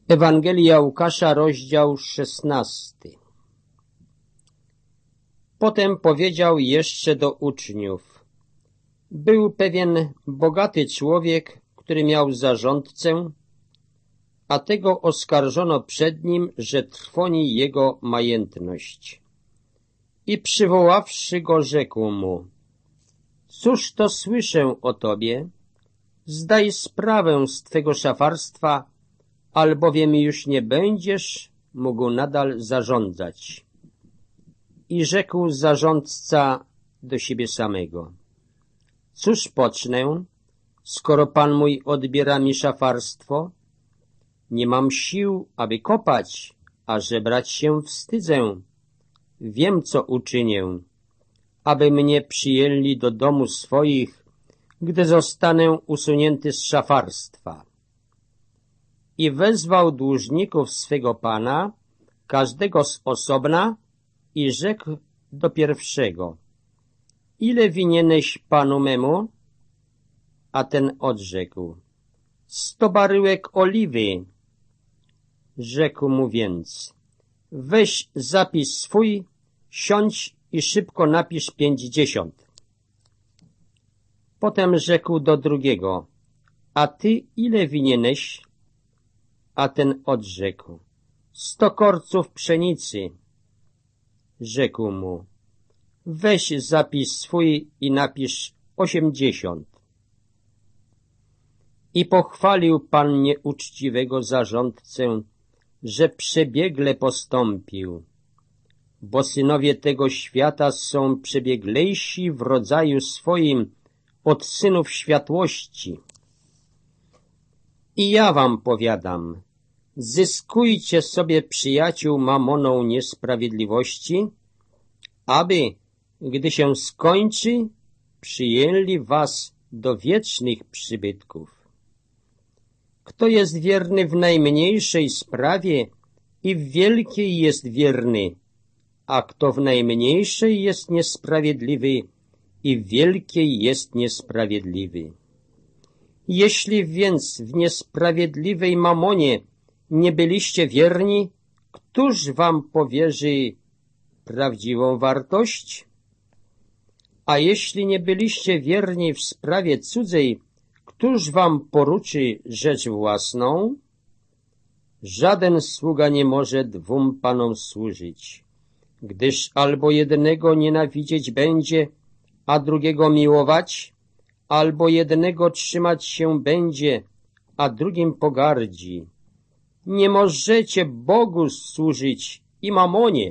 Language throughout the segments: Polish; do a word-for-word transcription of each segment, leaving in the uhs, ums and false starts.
Ewangelia Łukasza, rozdział szesnasty. Potem powiedział jeszcze do uczniów: Był pewien bogaty człowiek, który miał zarządcę, a tego oskarżono przed nim, że trwoni jego majętność. I przywoławszy go, rzekł mu: Cóż to słyszę o tobie? Zdaj sprawę z twego szafarstwa, albowiem już nie będziesz mógł nadal zarządzać. I rzekł zarządca do siebie samego: Cóż pocznę, skoro pan mój odbiera mi szafarstwo? Nie mam sił, aby kopać, a żebrać się wstydzę. Wiem, co uczynię, aby mnie przyjęli do domu swoich, gdy zostanę usunięty z szafarstwa. I wezwał dłużników swego pana, każdego z osobna, i rzekł do pierwszego: Ile winieneś panu memu? A ten odrzekł: Sto baryłek oliwy. Rzekł mu więc: Weź zapis swój, siądź i szybko napisz pięćdziesiąt. Potem rzekł do drugiego: A ty ile winieneś? A ten odrzekł: Sto korców pszenicy. Rzekł mu: Weź zapis swój i napisz osiemdziesiąt. I pochwalił pan nieuczciwego zarządcę, że przebiegle postąpił, bo synowie tego świata są przebieglejsi w rodzaju swoim od synów światłości. I ja wam powiadam, zyskujcie sobie przyjaciół mamoną niesprawiedliwości, aby, gdy się skończy, przyjęli was do wiecznych przybytków. Kto jest wierny w najmniejszej sprawie i w wielkiej jest wierny, a kto w najmniejszej jest niesprawiedliwy i w wielkiej jest niesprawiedliwy. Jeśli więc w niesprawiedliwej mamonie nie byliście wierni, któż wam powierzy prawdziwą wartość? A jeśli nie byliście wierni w sprawie cudzej, któż wam poruczy rzecz własną? Żaden sługa nie może dwóm panom służyć, gdyż albo jednego nienawidzieć będzie, a drugiego miłować, albo jednego trzymać się będzie, a drugim pogardzi. Nie możecie Bogu służyć i mamonie.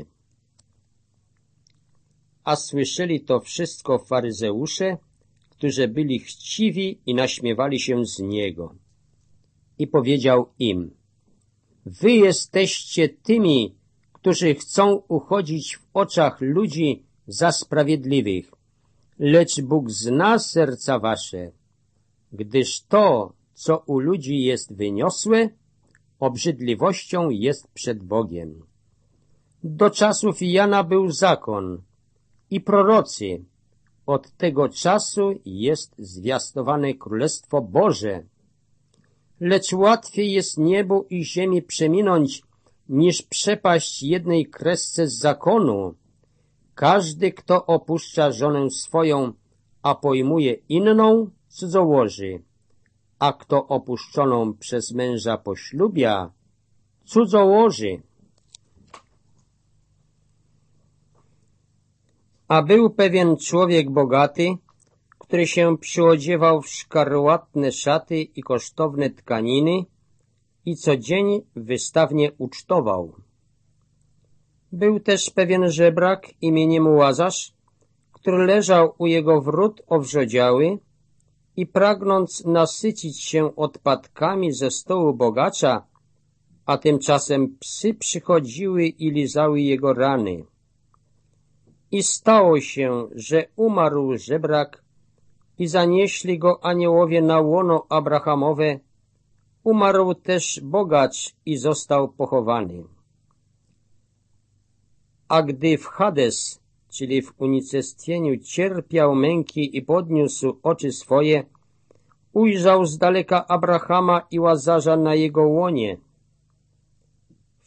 A słyszeli to wszystko faryzeusze, którzy byli chciwi i naśmiewali się z Niego. I powiedział im: Wy jesteście tymi, którzy chcą uchodzić w oczach ludzi za sprawiedliwych, lecz Bóg zna serca wasze, gdyż to, co u ludzi jest wyniosłe, obrzydliwością jest przed Bogiem. Do czasów Jana był zakon i prorocy. Od tego czasu jest zwiastowane Królestwo Boże. Lecz łatwiej jest niebu i ziemi przeminąć, niż przepaść jednej kresce z zakonu. Każdy, kto opuszcza żonę swoją, a pojmuje inną, cudzołoży, a kto opuszczoną przez męża poślubia, cudzołoży. A był pewien człowiek bogaty, który się przyodziewał w szkarłatne szaty i kosztowne tkaniny i co dzień wystawnie ucztował. Był też pewien żebrak imieniem Łazarz, który leżał u jego wrót owrzodziały i pragnąc nasycić się odpadkami ze stołu bogacza, a tymczasem psy przychodziły i lizały jego rany. I stało się, że umarł żebrak i zanieśli go aniołowie na łono Abrahamowe. Umarł też bogacz i został pochowany. A gdy w Hades, czyli w unicestwieniu, cierpiał męki i podniósł oczy swoje, ujrzał z daleka Abrahama i Łazarza na jego łonie.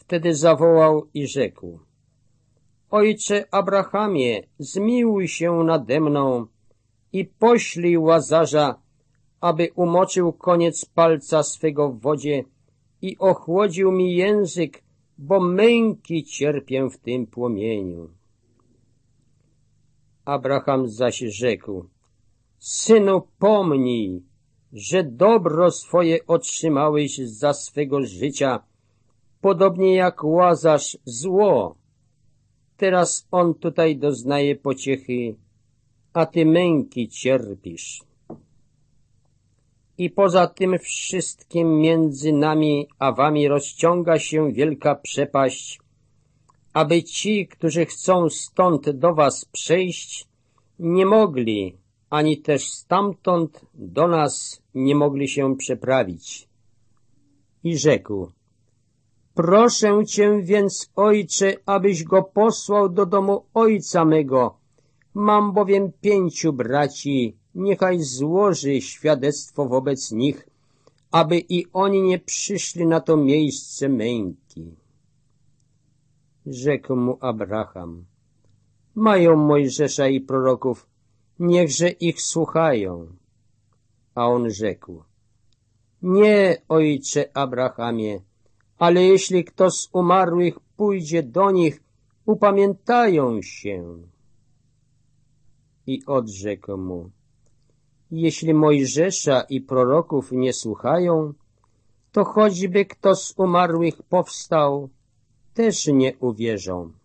Wtedy zawołał i rzekł: Ojcze Abrahamie, zmiłuj się nade mną i poślij Łazarza, aby umoczył koniec palca swego w wodzie i ochłodził mi język, bo męki cierpię w tym płomieniu. Abraham zaś rzekł: Synu, pomnij, że dobro swoje otrzymałeś za swego życia, podobnie jak Łazarz zło. Teraz on tutaj doznaje pociechy, a ty męki cierpisz. I poza tym wszystkim między nami a wami rozciąga się wielka przepaść, aby ci, którzy chcą stąd do was przejść, nie mogli, ani też stamtąd do nas nie mogli się przeprawić. I rzekł: Proszę cię więc, ojcze, abyś go posłał do domu ojca mego. Mam bowiem pięciu braci, niechaj złoży świadectwo wobec nich, aby i oni nie przyszli na to miejsce męki. Rzekł mu Abraham: Mają Mojżesza i proroków, niechże ich słuchają. A on rzekł: Nie, ojcze Abrahamie, ale jeśli kto z umarłych pójdzie do nich, upamiętają się. I odrzekł mu: Jeśli Mojżesza i proroków nie słuchają, to choćby kto z umarłych powstał, też nie uwierzą.